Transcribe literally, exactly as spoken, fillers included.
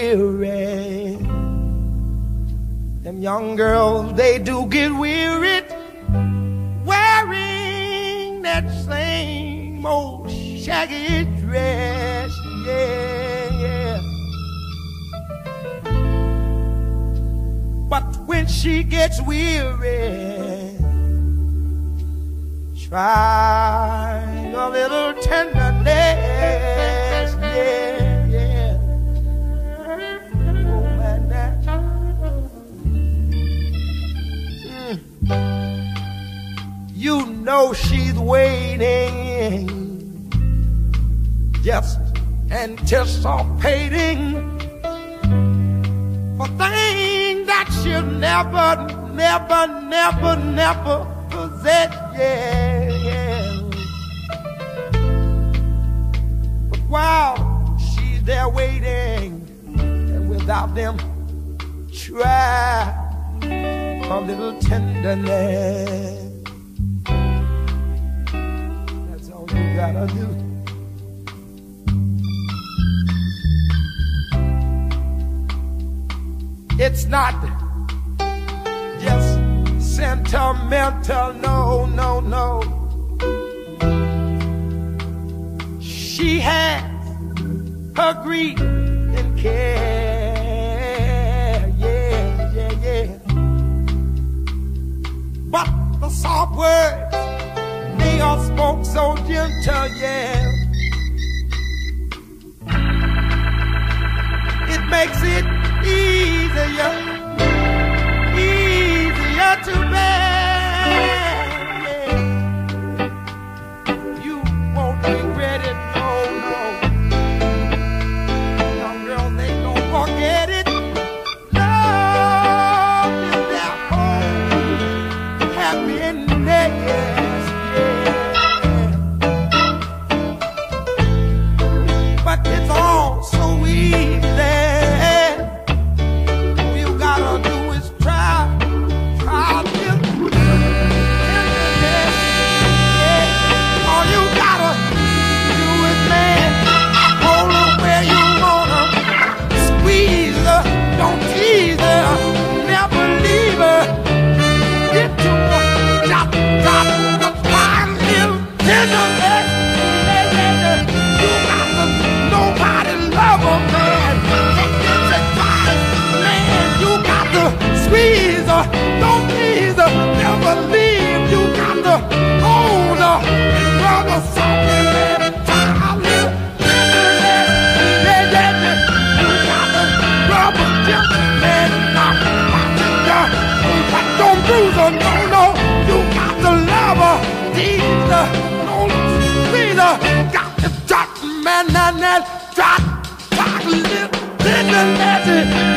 weary. Them young girls, they do get weary wearing that same old shaggy dress, yeah, yeah. But when she gets weary, try a little tenderness, yeah, yeah. Oh, man, that. Mm. You know she's waiting, just anticipating for things that she'll never, never, never, never possess, yeah, yeah. But while she's there waiting, and without them, try a little tenderness. That's all you gotta do. It's not just sentimental, no, no, no. She has her grief and care, yeah, yeah, yeah. But the soft words, they are spoke so gentle, yeah. It makes it easier, easier to bear, yeah. You won't regret it, no, no. Young girls, they don't forget it. Love is their home, happiness, yeah. But it's all so easy. Don't please, never leave. You got to hold her and rub her softly, man. Child, yeah, yeah, yeah. You got to rub her gently, man. Knock her out, but don't bruise her, no, no. You got to love her, tease her, no, squeeze her. Got to drop, man, and then drop, drop, little, little, little.